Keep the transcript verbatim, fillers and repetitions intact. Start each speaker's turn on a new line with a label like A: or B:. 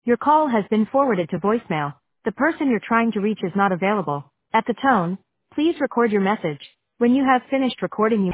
A: Your call has been forwarded to voicemail. The person you're trying to reach is not available. At the tone, please record your message. When you have finished recording, you